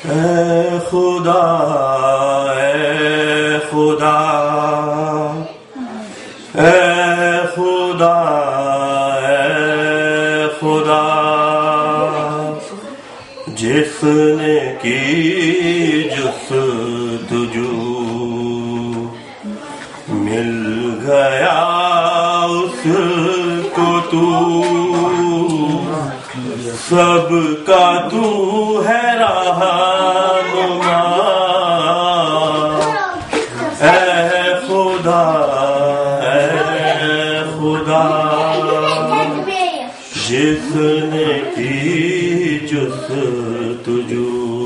اے خدا اے خدا اے خدا اے خدا جس نے کی جستجو مل گیا اس کو تو سب کا تو ہے رہنما اے خدا اے خدا جس نے کی جستجو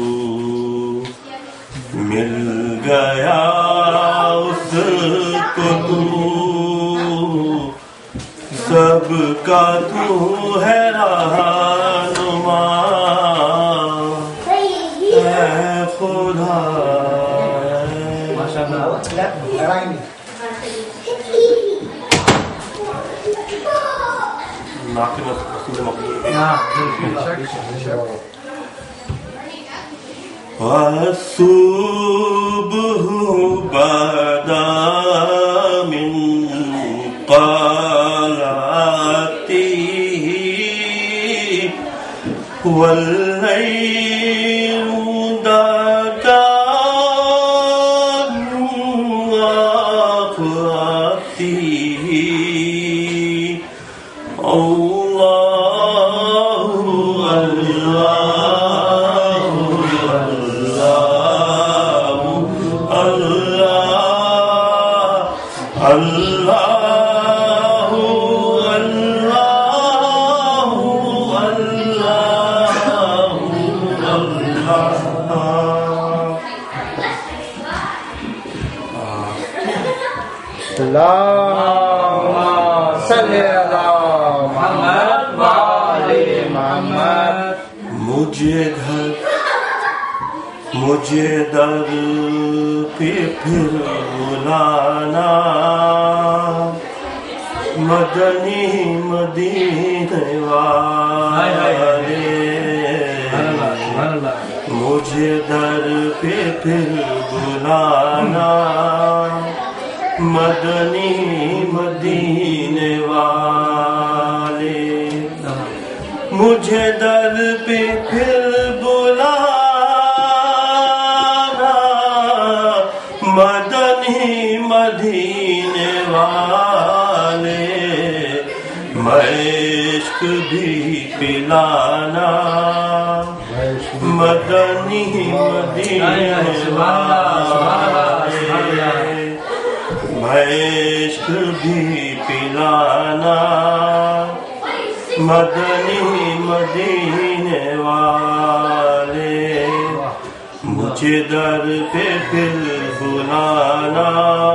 مل گیا اس کو تو سب کا تو ہے رہنما اے خدا والصبح بدا من قلعته والليل دجى من آخرته الله الله الله الله اللهم صل على محمد وآل محمد مجھے در پہ پھر بلانا مدنی مدینے والے مجھے در پہ پھر بلانا مدنی مدینے والے مجھے در پہ پھر بلانا مدنی مدینے والے عشق بھی پلانا مدنی مدینے والے عشق بھی پلانا مدنی مدینے والے مجھے در پہ پھر بلانا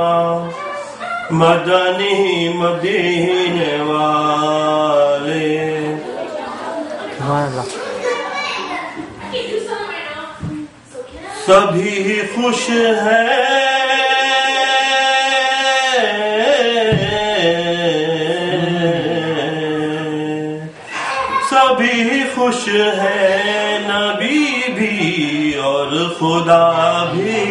مدنی مدینے والے سبھی خوش ہیں سبھی خوش ہے نبی بھی اور خدا بھی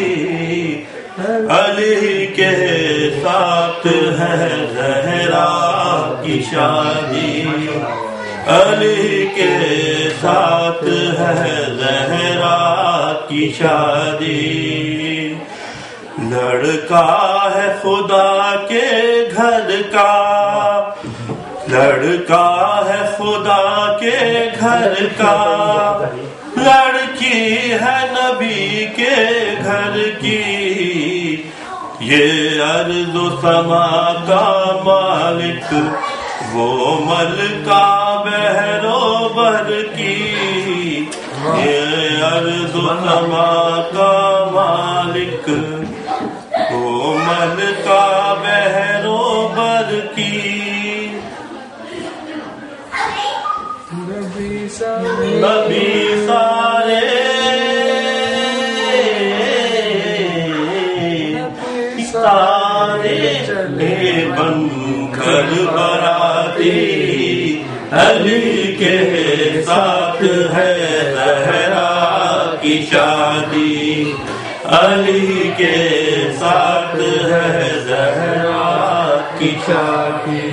علی کے ساتھ ہے زہرا کی شادی علی کے ساتھ ہے زہرا کی شادی لڑکا ہے خدا کے گھر کا لڑکا ہے خدا کے گھر کا لڑکی ہے نبی کے گھر کی یہ ارض و سما کا مالک وہ ملکہ بحر و بر کی یہ ارض و سما کا مالک وہ ملکہ بحر و بر کی نبی سارے چلے بن کر براتی علی کے ساتھ ہے زہرا کی کی شادی علی کے ساتھ ہے زہرا کی شادی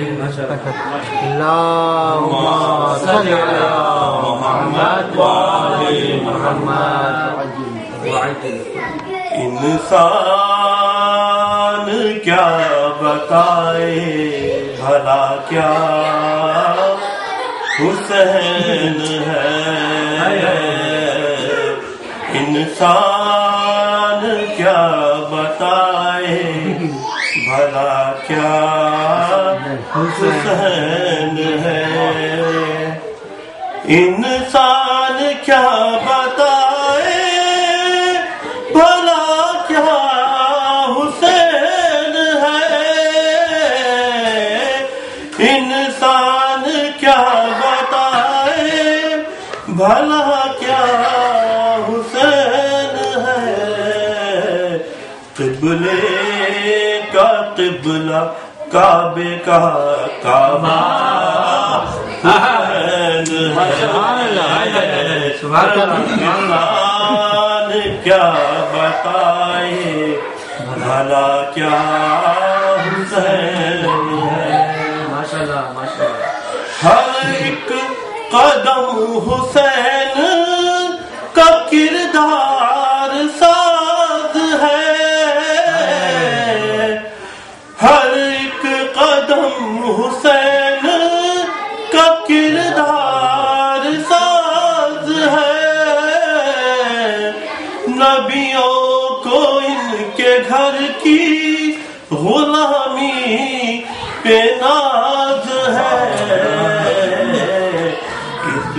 اللہم صلی علی محمد وآل محمد. انسان کیا بتائے بھلا کیا حسین ہے. انسان کیا بتائے بھلا کیا حسین ہے. انسان کیا بتائے بھلا کیا حسین ہے. انسان کیا بتائے بھلا کیا حسین ہے. قبلے کا قبلہ کعبے کا کعبہ حسین ہے. انسان کیا بتائے بھلا کیا حسین ہے. ہر ایک قدم حسین کا کردار ساز ہے. ہر ایک قدم حسین کا کردار ساز ہے. نبیوں کو ان کے گھر کی غلامی پہ ناز ہے. اس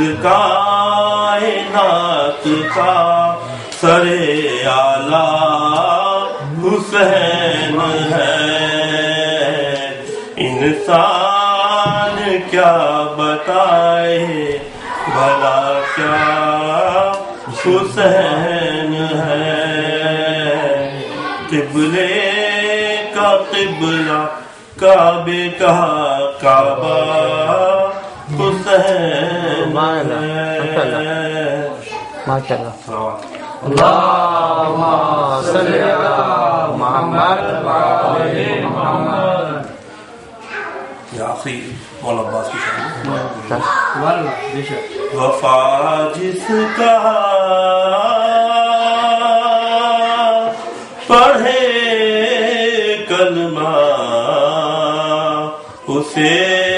کائنات کا سر اعلیٰ حسین ہے. انسان کیا بتائے بھلا کیا حسین ہے. قبلے کا قبلہ کعبے کا کعبہ حسین ہے. اللہم صلی علی محمد وآل محمد. یہ آخری مولا عباس کی شان. واللہ وفا جس کا پڑھے کلمہ اسے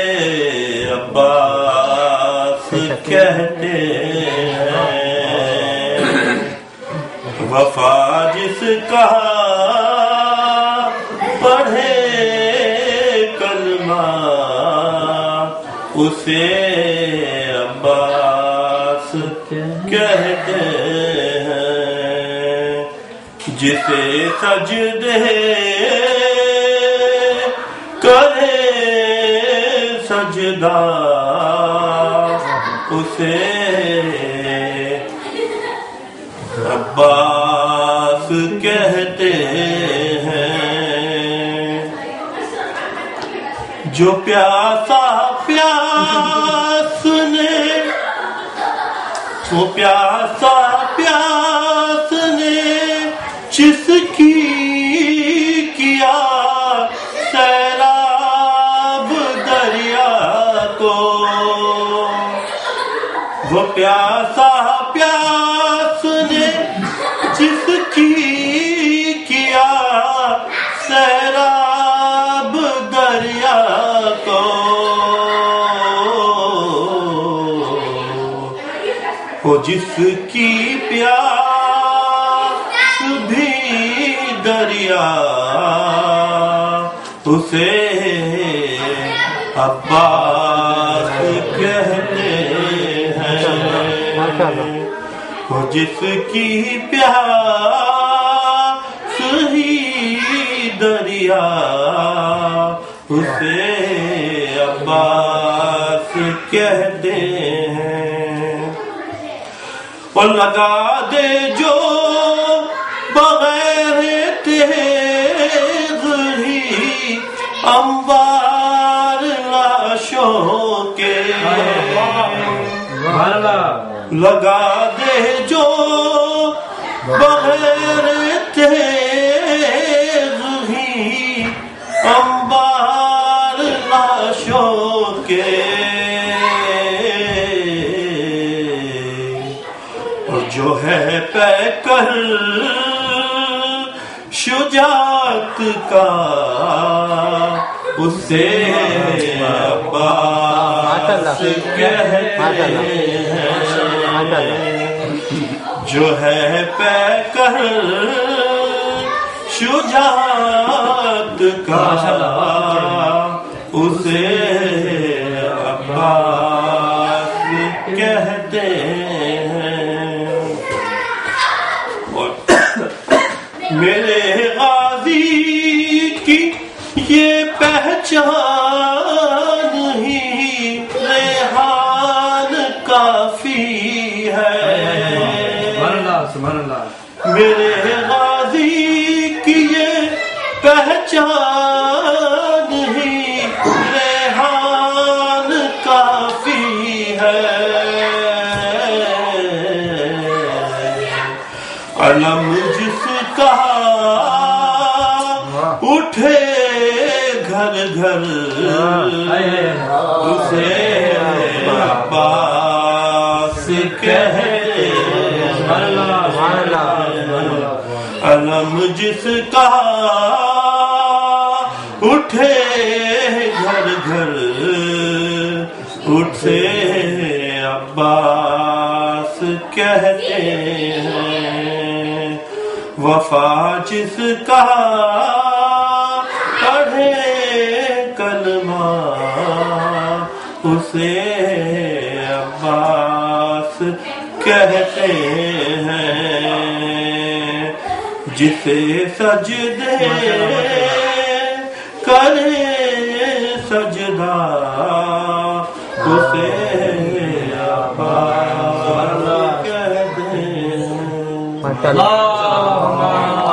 عباس کہتے ہیں. وفا جس کا پڑھے کلمہ اسے عباس کہتے ہیں. جسے سجدے کرے سجدہ اسے عباس کہتے ہیں. جو پیاسا پیاس نے وہ پیاسا پیاس نے جس کی کیا سیلاب دریا کو. وہ پیاسا پیاس نے جس کی کیا سیلاب دریا کو. وہ جس کی پیاس بھی دریا اسے عباس کہتے ہیں. وہ جس کی پیاس ہی دریا اسے عباس کہتے ہیں. اور لگا دے جو بغیر تیغ ہی انبار لاشوں کے. لگا دے جو بغیر تیز ہی انبار لاشوں کے، اور جو ہے پیکر شجاعت کا اسے عباس کہتے ہیں، جو ہے پیکر شجاعت کا اسے عباس کہتے ہیں۔ میرے غازی کی یہ پہچان ہی ریحان کافی ہے، میرے غازی کی یہ پہچان ہی ریحان کافی ہے، علم جس کا اٹھے گھر گھر اسے عباس کہتے ہیں، علم جس کا اٹھے گھر گھر اسے عباس کہتے ہیں، وفا جس کا پڑھے کلمہ اسے عباس کہتے ہیں، جسے سجدے کرے سجدہ اسے عباس کہتے ہیں۔